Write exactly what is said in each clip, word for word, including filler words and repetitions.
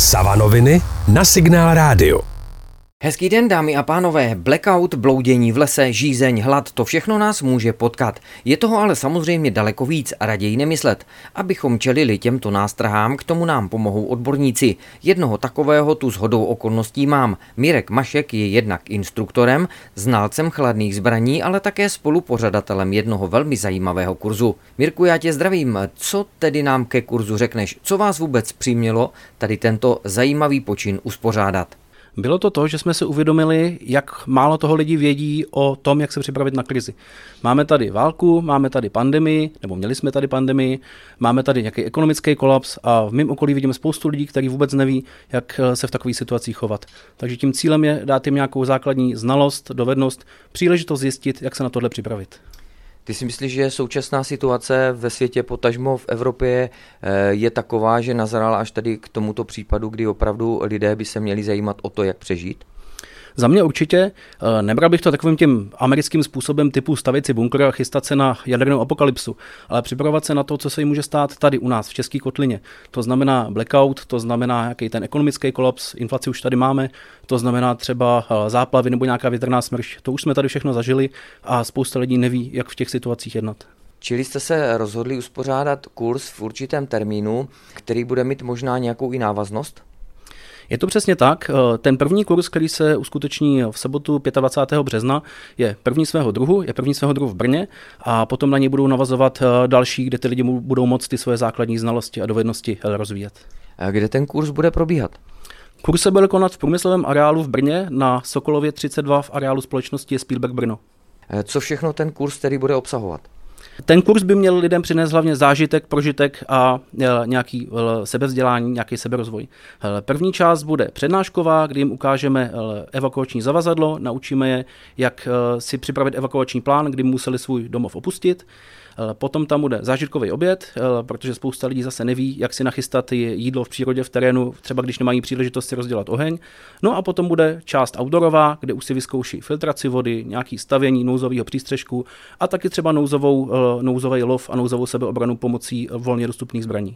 Savanoviny na Signál Rádio. Hezký den, dámy a pánové. Blackout, bloudění v lese, žízeň, hlad, to všechno nás může potkat. Je toho ale samozřejmě daleko víc a raději nemyslet. Abychom čelili těmto nástrahám, k tomu nám pomohou odborníci. Jednoho takového tu shodou okolností mám. Mirek Mašek je jednak instruktorem, znalcem chladných zbraní, ale také spolupořadatelem jednoho velmi zajímavého kurzu. Mirku, já tě zdravím. Co tedy nám ke kurzu řekneš? Co vás vůbec přimělo tady tento zajímavý počin uspořádat? Bylo to to, že jsme si uvědomili, jak málo toho lidi vědí o tom, jak se připravit na krizi. Máme tady válku, máme tady pandemii, nebo měli jsme tady pandemii, máme tady nějaký ekonomický kolaps a v mém okolí vidíme spoustu lidí, kteří vůbec neví, jak se v takových situacích chovat. Takže tím cílem je dát jim nějakou základní znalost, dovednost, příležitost zjistit, jak se na tohle připravit. Ty si myslíš, že současná situace ve světě, potažmo v Evropě, je taková, že nazrala až tady k tomuto případu, kdy opravdu lidé by se měli zajímat o to, jak přežít? Za mě určitě. Nebral bych to takovým tím americkým způsobem typu stavět si bunkr a chystat se na jadernou apokalypsu, ale připravovat se na to, co se jim může stát tady u nás v České kotlině. To znamená blackout, to znamená nějaký ten ekonomický kolaps, inflaci už tady máme, to znamená třeba záplavy nebo nějaká větrná smršť. To už jsme tady všechno zažili a spousta lidí neví, jak v těch situacích jednat. Čili jste se rozhodli uspořádat kurz v určitém termínu, který bude mít možná nějakou i návaznost? Je to přesně tak. Ten první kurz, který se uskuteční v sobotu dvacátého pátého března, je první svého druhu, je první svého druhu v Brně a potom na něj budou navazovat další, kde ty lidi budou moct ty svoje základní znalosti a dovednosti rozvíjet. A kde ten kurz bude probíhat? Kurz se bude konat v průmyslovém areálu v Brně na Sokolově třicet dva v areálu společnosti Spielberg Brno. Co všechno ten kurz tedy bude obsahovat? Ten kurz by měl lidem přinést hlavně zážitek, prožitek a nějaký sebevzdělání, nějaký seberozvoj. První část bude přednášková, kdy jim ukážeme evakuační zavazadlo, naučíme je, jak si připravit evakuační plán, kdy museli svůj domov opustit. Potom tam bude zážitkový oběd, protože spousta lidí zase neví, jak si nachystat jídlo v přírodě, v terénu, třeba když nemají příležitost si rozdělat oheň. No a potom bude část outdoorová, kde už si vyzkouší filtraci vody, nějaký stavění nouzového přístřešku a taky třeba nouzovou, nouzový lov a nouzovou sebeobranu pomocí volně dostupných zbraní.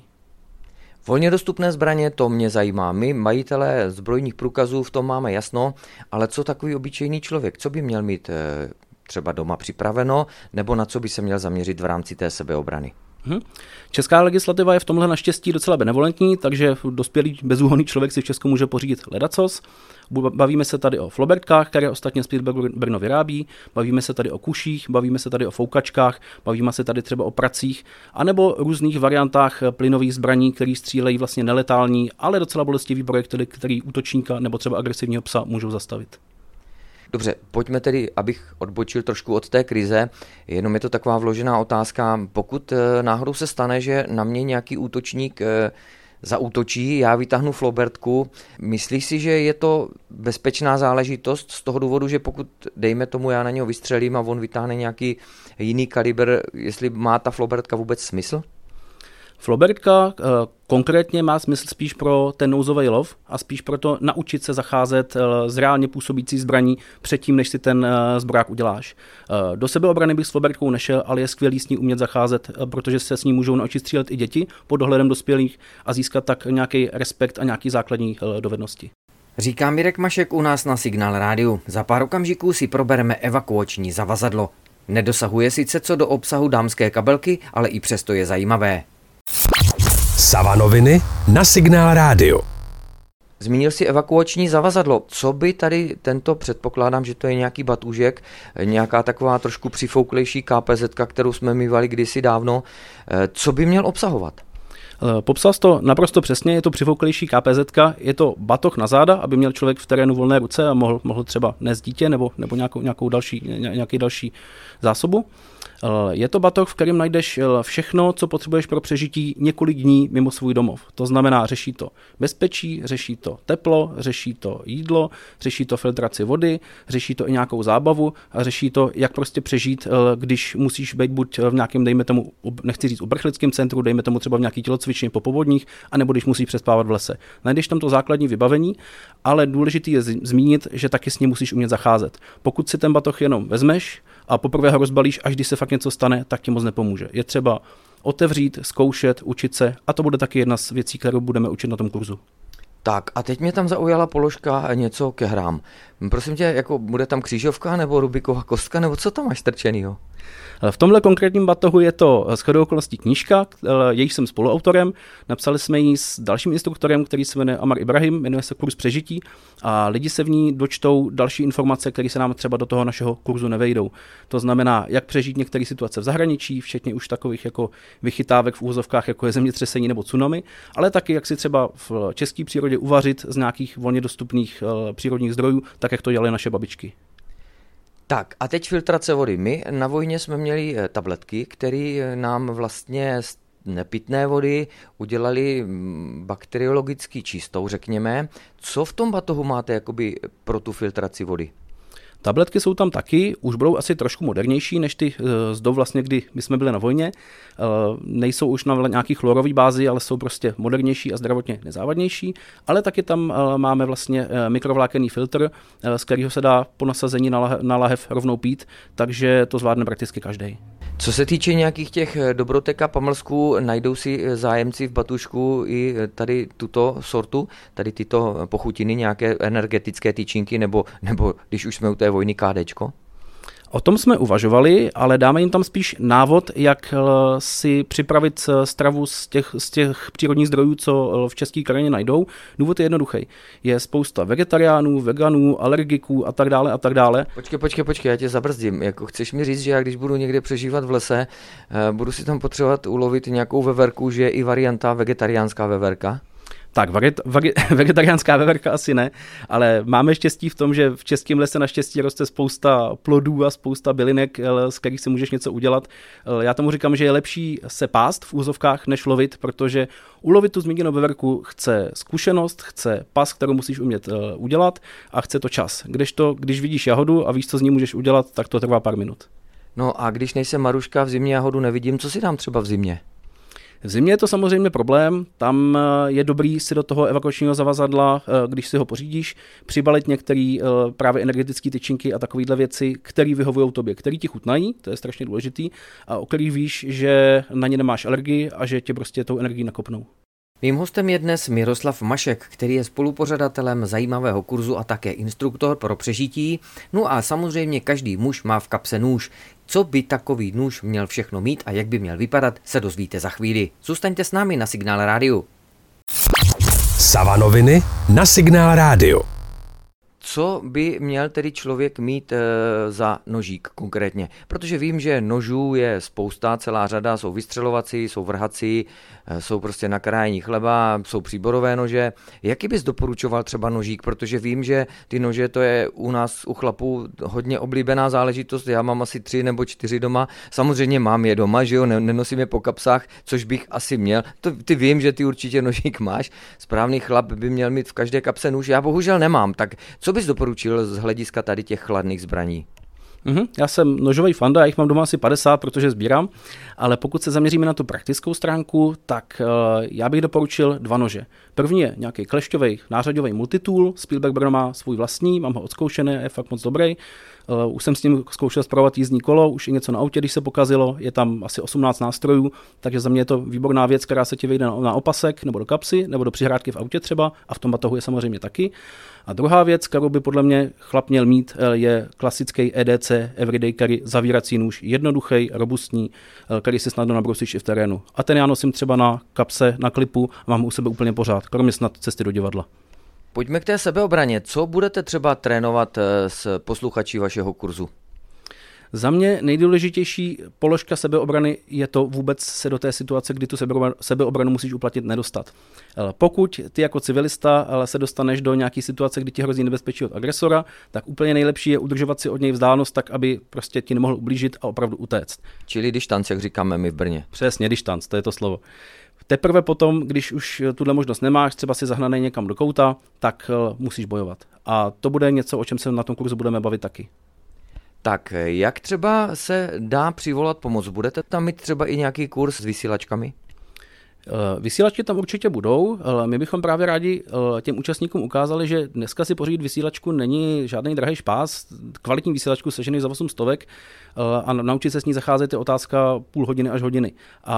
Volně dostupné zbraně, to mě zajímá. My, majitelé zbrojních průkazů, v tom máme jasno, ale co takový obyčejný člověk, co by měl mít třeba doma připraveno, nebo na co by se měl zaměřit v rámci té sebeobrany? Česká legislativa je v tomhle naštěstí docela benevolentní, takže dospělý bezúhonný člověk si v Česku může pořídit ledacos. Bavíme se tady o flobertkách, které ostatně Spielberg Brno vyrábí, bavíme se tady o kuších, bavíme se tady o foukačkách, bavíme se tady třeba o pracích, anebo různých variantách plynových zbraní, které střílejí vlastně neletální, ale docela bolestivý projektily, který útočníka nebo třeba agresivního psa můžou zastavit. Dobře, pojďme tedy, abych odbočil trošku od té krize, jenom je to taková vložená otázka, pokud náhodou se stane, že na mě nějaký útočník zaútočí, já vytáhnu flobertku, myslíš si, že je to bezpečná záležitost z toho důvodu, že pokud, dejme tomu, já na něho vystřelím a on vytáhne nějaký jiný kalibr, jestli má ta flobertka vůbec smysl? Flobertka konkrétně má smysl spíš pro ten nouzový lov a spíš pro to naučit se zacházet s reálně působící zbraní předtím, než si ten zbrák uděláš. Do sebeobrany bych s flobertkou nešel, ale je skvělý s ní umět zacházet, protože se s ní můžou naučit střílet i děti pod dohledem dospělých a získat tak nějaký respekt a nějaký základní dovednosti. Říká Mirek Mašek u nás na Signál Rádiu. Za pár okamžiků si probereme evakuační zavazadlo. Nedosahuje sice co do obsahu dámské kabelky, ale i přesto je zajímavé. Savanoviny na Signál Rádiu. Zmínil si evakuační zavazadlo. Co by tady tento, předpokládám, že to je nějaký batůžek, nějaká taková trošku přifouklejší ká pé zetka, kterou jsme mývali kdysi dávno, co by měl obsahovat? Popsal jsi to naprosto přesně, je to přifouklejší ká pé zetka, je to batoh na záda, aby měl člověk v terénu volné ruce a mohl, mohl třeba nést dítě nebo, nebo nějakou, nějakou další, nějaký další zásobu. Je to batoh, v kterém najdeš všechno, co potřebuješ pro přežití několik dní mimo svůj domov. To znamená, řeší to bezpečí, řeší to teplo, řeší to jídlo, řeší to filtraci vody, řeší to i nějakou zábavu a řeší to, jak prostě přežít, když musíš být buď v nějakém, dejme tomu, nechci říct uprchlickém centru, dejme tomu třeba v nějaký tělocvičně po povodních, anebo když musíš přespávat v lese. Najdeš tam to základní vybavení, ale důležité je zmínit, že taky s ním musíš umět zacházet. Pokud si ten batoh jenom vezmeš a poprvé ho rozbalíš, až když se fakt něco stane, tak ti moc nepomůže. Je třeba otevřít, zkoušet, učit se a to bude taky jedna z věcí, kterou budeme učit na tom kurzu. Tak a teď mě tam zaujala položka něco ke hrám. Prosím tě, jako bude tam křížovka nebo Rubikova kostka, nebo co tam máš strčenýho? V tomhle konkrétním batohu je to shodou okolností knížka, jejíž jsem spoluautorem. Napsali jsme ji s dalším instruktorem, který se jmenuje Amar Ibrahim, jmenuje se kurz přežití a lidi se v ní dočtou další informace, které se nám třeba do toho našeho kurzu nevejdou. To znamená, jak přežít některé situace v zahraničí, včetně už takových jako vychytávek v úvozovkách, jako je zemětřesení nebo tsunami, ale taky jak si třeba v české přírodě uvařit z nějakých volně dostupných přírodních zdrojů, tak jak to dělaly naše babičky. Tak a teď filtrace vody. My na vojně jsme měli tabletky, které nám vlastně z nepitné vody udělali bakteriologicky čistou, řekněme. Co v tom batohu máte jakoby pro tu filtraci vody? Tabletky jsou tam taky, už budou asi trošku modernější než ty z dob vlastně, kdy my jsme byli na vojně. Nejsou už na nějaký chlorový bázi, ale jsou prostě modernější a zdravotně nezávadnější. Ale taky tam máme vlastně mikrovlákenný filtr, z kterého se dá po nasazení na lahev rovnou pít, takže to zvládne prakticky každý. Co se týče nějakých těch dobrotek a pamlsků, najdou si zájemci v batušku i tady tuto sortu, tady tyto pochutiny, nějaké energetické tyčinky, nebo, nebo když už jsme u té vojny kádečko? O tom jsme uvažovali, ale dáme jim tam spíš návod, jak si připravit stravu z těch, z těch přírodních zdrojů, co v české krajině najdou. Důvod je jednoduchý. Je spousta vegetariánů, veganů, alergiků a tak dále a tak dále. Počkej, počkej, počkej, já tě zabrzdím. Jako chceš mi říct, že já když budu někde přežívat v lese, budu si tam potřebovat ulovit nějakou veverku, že je i varianta vegetariánská veverka? Tak, vegetariánská veverka asi ne, ale máme štěstí v tom, že v českém lese naštěstí roste spousta plodů a spousta bylinek, z kterých si můžeš něco udělat. Já tomu říkám, že je lepší se pást v úzovkách, než lovit, protože ulovit tu zmíněnou veverku chce zkušenost, chce pas, kterou musíš umět udělat a chce to čas. Kdežto, když vidíš jahodu a víš, co z ní můžeš udělat, tak to trvá pár minut. No a když nejsem Maruška, v zimě jahodu nevidím, co si dám třeba v zimě? V zimě je to samozřejmě problém, tam je dobrý si do toho evakuačního zavazadla, když si ho pořídíš, přibalit některé právě energetické tyčinky a takovéhle věci, které vyhovují tobě, které ti chutnají, to je strašně důležitý, a o kterých víš, že na ně nemáš alergii a že tě prostě tou energií nakopnou. Mým hostem je dnes Miroslav Mašek, který je spolupořadatelem zajímavého kurzu a také instruktor pro přežití. No a samozřejmě každý muž má v kapse nůž. Co by takový nůž měl všechno mít a jak by měl vypadat, se dozvíte za chvíli. Zůstaňte s námi na Signál Rádiu. Savanoviny na Signál Rádiu. Co by měl tedy člověk mít e, za nožík konkrétně? Protože vím, že nožů je spousta, celá řada, jsou vystřelovací, jsou vrhací, e, jsou prostě na krájení chleba, jsou příborové nože. Jaký bys doporučoval třeba nožík? Protože vím, že ty nože, to je u nás, u chlapů, hodně oblíbená záležitost. Já mám asi tři nebo čtyři doma. Samozřejmě mám je doma, že jo, nenosím je po kapsách, což bych asi měl. To, ty vím, že ty určitě nožík máš. Správný chlap by měl mít v každé kapse nůž. Já bohužel nemám. Tak co bys doporučil z hlediska tady těch chladných zbraní? Mm-hmm. Já jsem nožový fanda, já jich mám doma asi padesát, protože sbírám, ale pokud se zaměříme na tu praktickou stránku, tak uh, já bych doporučil dva nože. První je nějaký klešťový nářadový multitool, Spielberg Brno má svůj vlastní, mám ho odzkoušený, je fakt moc dobrý. Uh, už jsem s ním zkoušel spravovat jízdní kolo, už i něco na autě, když se pokazilo, je tam asi osmnáct nástrojů, takže za mě je to výborná věc, která se ti vejde na, na opasek nebo do kapsy, nebo do přihrádky v autě třeba, a v tom batohu je samozřejmě taky. A druhá věc, kterou by podle mě chlap měl mít, je klasický E D C Everyday Carry zavírací nůž, jednoduchý, robustní, který si snadno nabrousíš i v terénu. A ten já nosím třeba na kapse, na klipu a mám u sebe úplně pořád, kromě snad cesty do divadla. Pojďme k té sebeobraně. Co budete třeba trénovat s posluchači vašeho kurzu? Za mě nejdůležitější položka sebeobrany je to vůbec se do té situace, kdy tu sebeobranu musíš uplatnit, nedostat. Pokud ty jako civilista se dostaneš do nějaké situace, kdy ti hrozí nebezpečí od agresora, tak úplně nejlepší je udržovat si od něj vzdálenost tak, aby prostě ti nemohl ublížit a opravdu utéct. Čili distanc, jak říkáme my v Brně. Přesně, distanc, to je to slovo. Teprve potom, když už tuhle možnost nemáš, třeba si zahnanej někam do kouta, tak musíš bojovat. A to bude něco, o čem se na tom kurzu budeme bavit taky. Tak jak třeba se dá přivolat pomoc? Budete tam mít třeba i nějaký kurz s vysílačkami? Vysílačky tam určitě budou. My bychom právě rádi těm účastníkům ukázali, že dneska si pořídit vysílačku není žádný drahý špás. Kvalitní vysílačku sežený za osm stovek a naučit se s ní zacházet je otázka půl hodiny až hodiny. A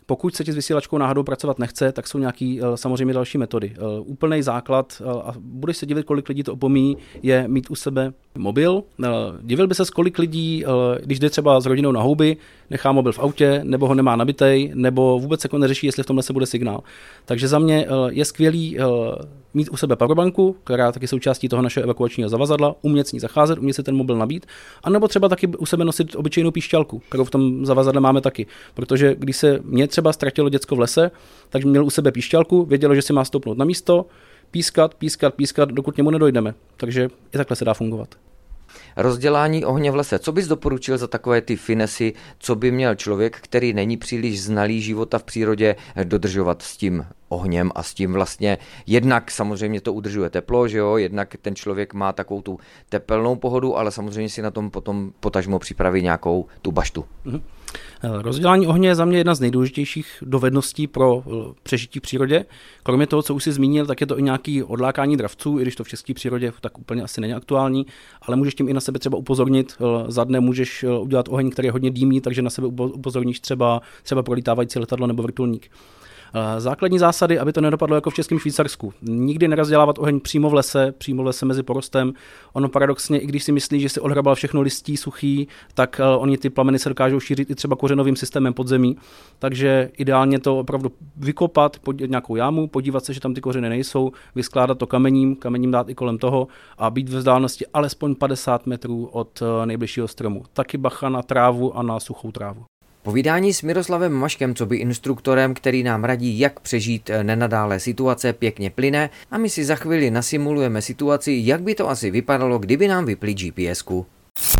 Pokud se ti s vysílačkou náhodou pracovat nechce, tak jsou nějaký samozřejmě další metody. Úplný základ, a budeš se divit, kolik lidí to opomíjí, je mít u sebe mobil. Divil by se, kolik lidí, když jde třeba s rodinou na houby, nechá mobil v autě, nebo ho nemá nabitej, nebo vůbec jako neřeší, jestli v tomhle se bude signál. Takže za mě je skvělý mít u sebe powerbanku, která taky součástí toho našeho evakuačního zavazadla, umět s ní zacházet, umět si ten mobil nabít, anebo třeba taky u sebe nosit obyčejnou píšťalku, kterou v tom zavazadle máme taky. Protože když se mě třeba ztratilo děcko v lese, tak měl u sebe píšťalku, vědělo, že si má stoupnout na místo, pískat, pískat, pískat, dokud němu nedojdeme. Takže i takhle se dá fungovat. Rozdělání ohně v lese. Co bys doporučil za takové ty finesy, co by měl člověk, který není příliš znalý života v přírodě, dodržovat s tím ohněm a s tím vlastně jednak samozřejmě to udržuje teplo, že jo, jednak ten člověk má takovou tu tepelnou pohodu, ale samozřejmě si na tom potom potažmo připraví nějakou tu baštu. Mhm. Rozdělání ohně je za mě jedna z nejdůležitějších dovedností pro přežití v přírodě. Kromě toho, co už si zmínil, tak je to i nějaký odlákání dravců, i když to v české přírodě tak úplně asi není aktuální, ale můžeš tím i na sebe třeba upozornit. Za dne můžeš udělat oheň, který je hodně dýmí, takže na sebe upozorníš třeba, třeba prolítávající letadlo nebo vrtulník. Základní zásady, aby to nedopadlo jako v českém Švýcarsku. Nikdy nerozdělávat oheň přímo v lese, přímo v lese mezi porostem. Ono paradoxně, i když si myslí, že si odhrabal všechno listí suchý, tak oni ty plameny se dokážou šířit i třeba kořenovým systémem podzemí. Takže ideálně to opravdu vykopat, podívat nějakou jámu, podívat se, že tam ty kořeny nejsou, vyskládat to kamením, kamením dát i kolem toho a být ve vzdálenosti alespoň padesát metrů od nejbližšího stromu. Taky bacha na trávu a na suchou trávu. Povídání s Miroslavem Maškem, coby instruktorem, který nám radí, jak přežít nenadálé situace, pěkně plyne a my si za chvíli nasimulujeme situaci, jak by to asi vypadalo, kdyby nám vypli G P S ku.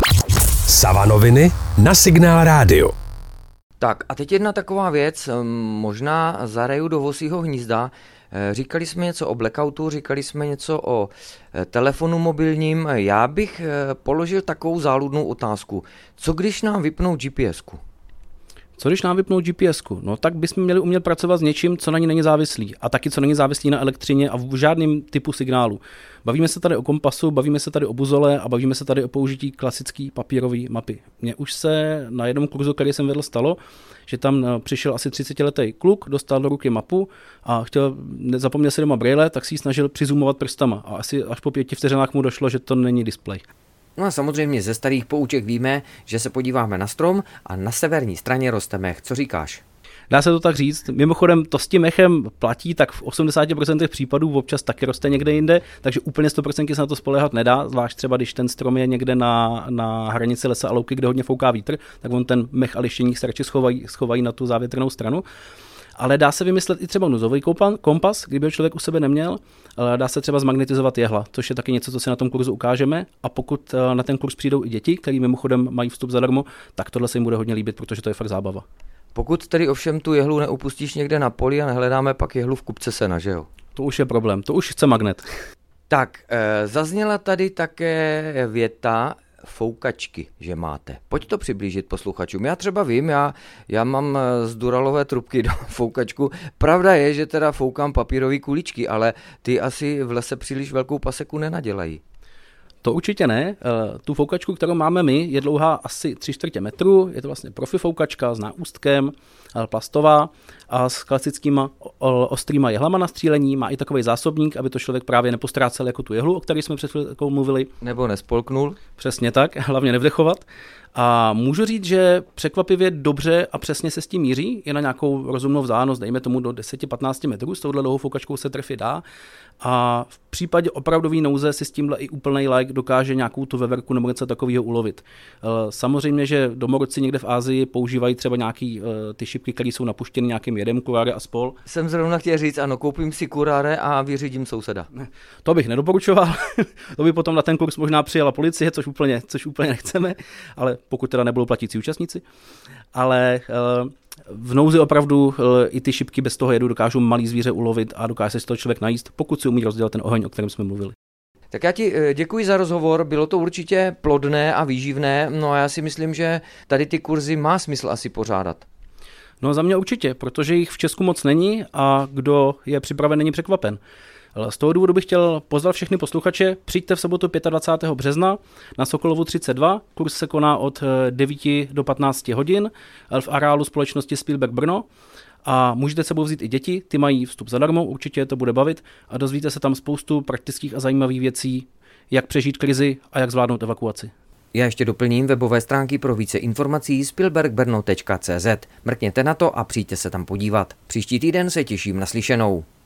Savanoviny na Signál rádio. Tak a teď jedna taková věc, možná zaraju do vosího hnízda. Říkali jsme něco o blackoutu, říkali jsme něco o telefonu mobilním. Já bych položil takovou záludnou otázku. Co když nám vypnou G P S ku? Co když nám vypnou G P S ku? No tak bychom měli umět pracovat s něčím, co na ní není závislý. A taky, co není závislý na elektřině a v žádném typu signálu. Bavíme se tady o kompasu, bavíme se tady o buzole a bavíme se tady o použití klasické papírové mapy. Mně už se na jednom kurzu, který jsem vedl, stalo, že tam přišel asi třicetiletý kluk, dostal do ruky mapu a chtěl, zapomněl si doma brýle, tak si ji snažil přizumovat prstama. A asi až po pěti vteřinách mu došlo, že to není displej. No a samozřejmě ze starých pouček víme, že se podíváme na strom a na severní straně roste mech. Co říkáš? Dá se to tak říct. Mimochodem to s tím mechem platí, tak v osmdesáti procentech případů občas taky roste někde jinde, takže úplně sto procent se na to spoléhat nedá, zvlášť třeba když ten strom je někde na, na hranici lesa a louky, kde hodně fouká vítr, tak on ten mech a lištění se radši schovají, schovají na tu závětrnou stranu. Ale dá se vymyslet i třeba nuzový kompas, kdyby ho člověk u sebe neměl. Dá se třeba zmagnetizovat jehla, což je taky něco, co si na tom kurzu ukážeme. A pokud na ten kurz přijdou i děti, který mimochodem mají vstup zadarmo, tak tohle se jim bude hodně líbit, protože to je fakt zábava. Pokud tedy ovšem tu jehlu neupustíš někde na poli a nehledáme pak jehlu v kupce sena, že jo? To už je problém, to už chce magnet. Tak, e, zazněla tady také věta, foukačky, že máte. Pojď to přiblížit posluchačům. Já třeba vím, já, já mám z duralové trubky do foukačku. Pravda je, že teda foukám papírové kuličky, ale ty asi v lese příliš velkou paseku nenadělají. To určitě ne. Tu foukačku, kterou máme my, je dlouhá asi tři čtvrtě metru. Je to vlastně profi foukačka s náústkem, plastová a s klasickýma ostrýma jehlama na střílení. Má i takový zásobník, aby to člověk právě nepostrácel jako tu jehlu, o které jsme před chvílkou mluvili. Nebo nespolknul. Přesně tak, hlavně nevdechovat. A můžu říct, že překvapivě dobře a přesně se s tím míří, je na nějakou rozumnou vzdálenost, dejme tomu do deset až patnáct metrů, s touhle dlouhou foukačkou se trefit dá. A v případě opravdový nouze si s tímhle i úplnej like dokáže nějakou tu veverku nebo něco takového ulovit. Samozřejmě, že domorodci někde v Asii používají třeba nějaký ty šipky, které jsou napuštěny nějakým jedem, kuráre a spol. Jsem zrovna chtěl říct, ano, koupím si kuráre a vyřídím souseda. To bych nedoporučoval, to by potom na ten kurz možná přijela policie, což úplně, což úplně nechceme, ale pokud teda nebudou platící účastníci. Ale v nouzi opravdu i ty šipky bez toho jedu dokážou malý zvíře ulovit a dokáže se z toho člověk najíst, pokud si umí rozdělat ten oheň, o kterém jsme mluvili. Tak já ti děkuji za rozhovor, bylo to určitě plodné a výživné, no a já si myslím, že tady ty kurzy má smysl asi pořádat. No za mě určitě, protože jich v Česku moc není a kdo je připraven, není překvapen. Z toho důvodu bych chtěl pozvat všechny posluchače, přijďte v sobotu dvacátého pátého března na Sokolovu třicet dva, kurz se koná od devíti do patnácti hodin v areálu společnosti Spielberg Brno A můžete sebou vzít i děti, ty mají vstup zadarmo, určitě to bude bavit a dozvíte se tam spoustu praktických a zajímavých věcí, jak přežít krizi a jak zvládnout evakuaci. Já ještě doplním webové stránky pro více informací spielberg brno tečka cé zet. Mrkněte na to a přijďte se tam podívat. Příští týden se těším na slyšenou.